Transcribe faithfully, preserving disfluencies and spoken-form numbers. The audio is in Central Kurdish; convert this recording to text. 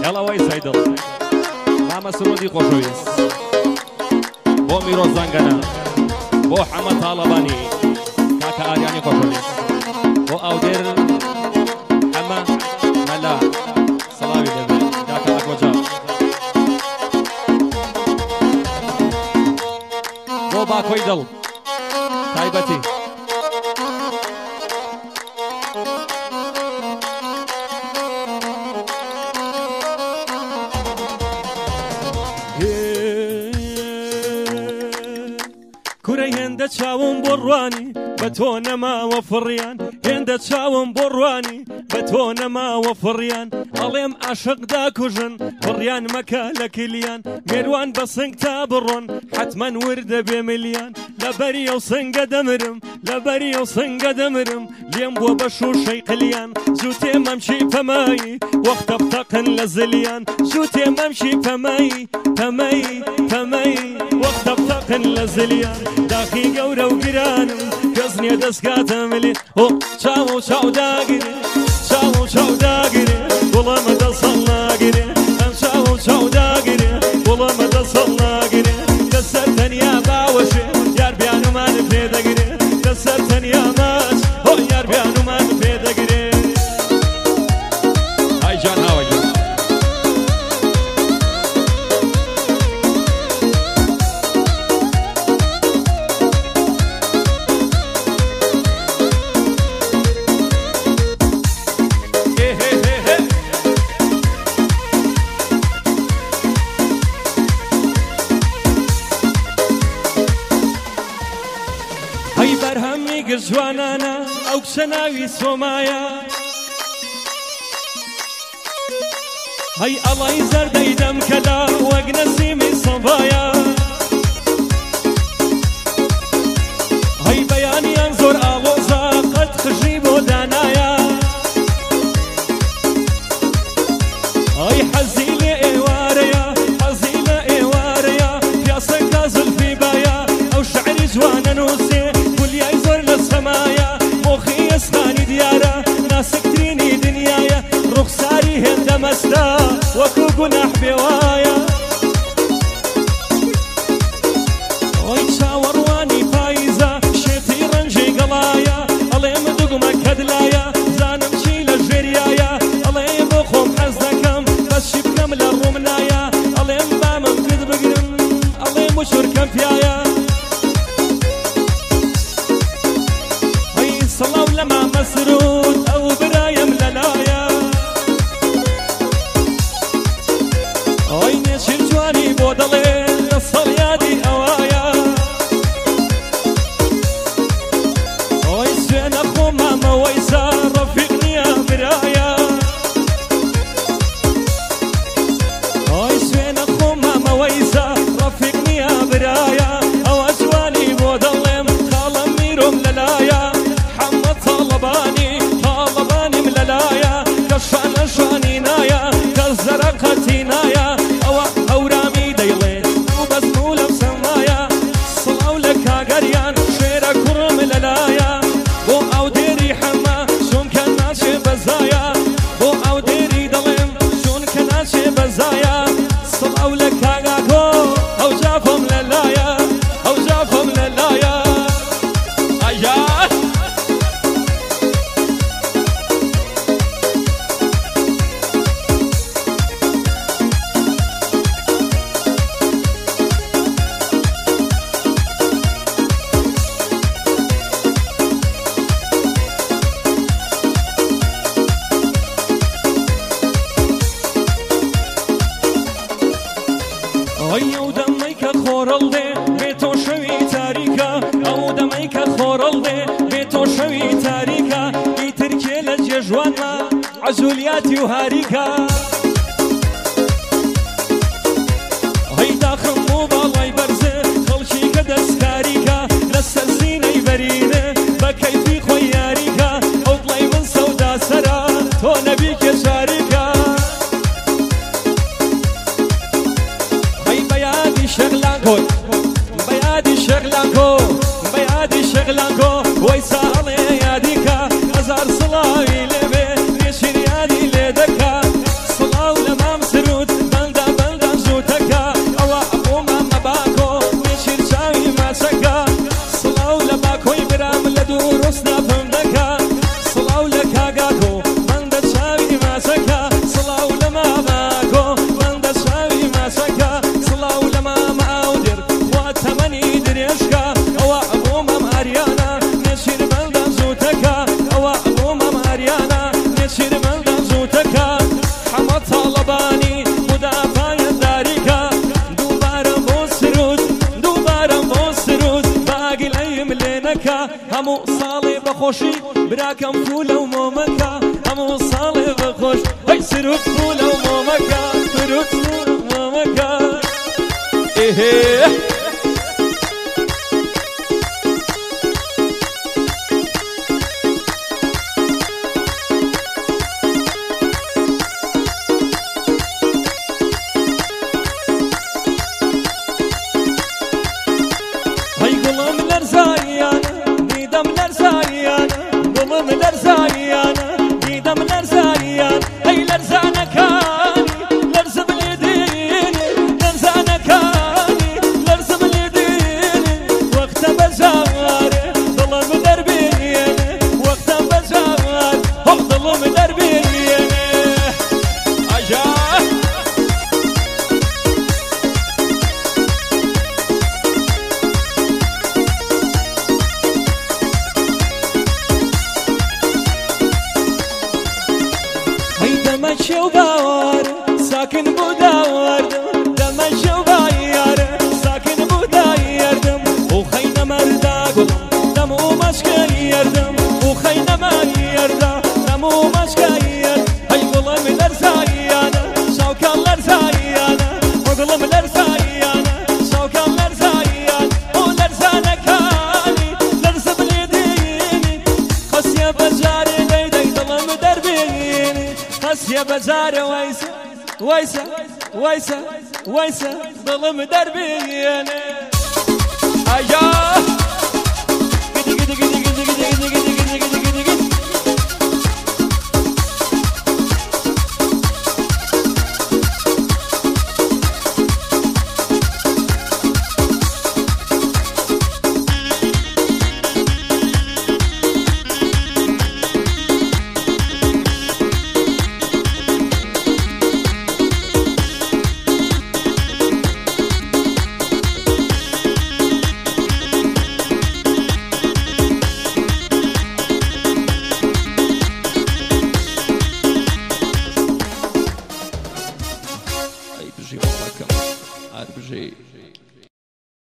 يلا وای سایدل ماما سرودی خوشویست بۆ میرۆ زەنگەنە بۆ حەمە تاڵەبانی کاکە ئاریانی خۆشەویست بۆ ئاودێر حەمە مەلا سەڵاوی دەبێت کاکە ئاگۆجا بۆ باکۆی دڵ تایبەتی کوڕە هێندە چاوم بۆ ڕوانی بە تۆ نەماوە فڕیان هێندە چاوم بۆ ڕوانی بە تۆ نەماوە فڕیان ئەڵێم عاشق داکوژن فڕیان مەکە لە کلیان مێروان بە سنگ تا بڕۆن حتمەن وردە بێ ملیان لەبەری ئەو سنگە دەمرم لەبەری ئەو سنگە دەمرم لێم بووە بە شوشەی قلیان زوو تێمەمشی پەمایی وەختە بتەقن لە زلیان زوو تێمەمشی پەمایی پەمەی پەمەی وەختە بتەقن لە زلیان داخی گەورە و گرانم کەس نییە دەستکاتە ملی ئۆ چاو و چاو داگرێ چاو و چاو داگرێ وڵامە دەسەڵ ناگرێ ئەم چاو و چاو داگرێ وڵامە دەسەڵ ناگرێ لەسەر تەنیا باوەشێ یار بیانومان پێدەگرێ لەسەر تەنیا ماچ ئۆ یار بیانومان پێدەگرێ ئای جان هاوای جوانانە ئەو کچە ناوی سۆمایە هەی ئەڵای زەردەی دەمکەدا وەک نەسیمی سەبایە هەی بەیانیان زۆر ئاڵۆزە قەت خژی بۆ دانایە هەی حەزی لێ ئێوارەیە حەزی لە ئێوارەیە پیاسەکە زولفی باە ئەو شعری جوانە نووسێ سەمایە مۆخی ئەسخانی دیارە ناسکترینی دنیاە ڕوخساری هێندە مەستە وەکو گوناح بێوایە ئۆی چاوەڕوانی پاییزە شێتی ڕەنجی گەڵایە ئەڵێم دوگمە کەدلایە زانم چی لە ژێریایە ئەڵێ بۆ خۆم حەز دەکەم بەشی بکەم لە ڕوومنایە ئەڵێم بامم کرد بگرم ئەڵێم وشورکەم پیایە سەڵاو لەما مەسرود ئەو برایم لەلایە ئۆی نێچیر جوانی بۆ دەڵێ لە سەڵیادی ئەوایە ئۆی سوێنە خۆمامەوەی سا ڕەفیق نییە برایە ئۆی سوێنە خۆمامەوەی سا ڕەفیق نییە برایە ئەوە جوانی بۆ دەڵێم خاڵە میرۆم لەلایە طالباني طالباني مللايا كشان شاني نايا كزرقتي نايا او اورامي ديلي وبزمول بسمايا صلاو لك غريان شيرا كرم مللايا بو او ديري حما شون كناش بزايا بو او ديري دلم شون كناش بزايا صلاو لك غاكو او جافهم للايا او جافهم للايا ايا ئەو دەمەیکە خۆرەڵ دێ بێ تۆ شەوی تاریکە ئەو دەمەیکە خۆرەڵ دێ بێ تۆ شەوی تاریکە ئیترکێ لە جێژوانمە عەزولیاتی و هاریکە هەی داخم و باڵای بەرزێ خەڵکی کە دەستکاریکە لەسەر زینەی بەرینێ بە کەیفی خۆی یاریکە ئەو دڵی من سەودا سەرە تۆ نەبی کێشاریکە شغلانكو بيادي شغلانكو بيادي شغلانكو ويسالي ياديكا ازار صلاوي لبي ليش يادي لدكا صلاو لما مصر دەکا هەموو ساڵێ بەخۆشی براکەم فولە و مۆمەکە هەموو ساڵێ بەخۆش ئەی سروت فولە و مۆمەکە سروت فولە و مۆمەکە ئێهێ دەمەشێو باوار ساکن بوو داوەردم دەمەشێو باوار ساکن بوو دایەردم و خەینە مەرداگوڵ دەم و مەشکەی یەردم و خەینە مەریەردا دەم و مەشکەی یەرد هەی گوڵم لەرزاییانە شاوکان لەرزاییانە و گوڵم لەرزاییانە شاوکان لەرزاییان و لەرزانەکانی لەرزم لێدێنی خەسیە بەجارێ دەیدەی دڵم دەربێنی خەسیە بەجارێ وایسە وایسە وایسە وایسە دڵم دەربێنێ ئایا گدی گدی گدی گدی گدی گدی گدی گدی گدی گدی گدی بژی وڵەکەم ئار بژی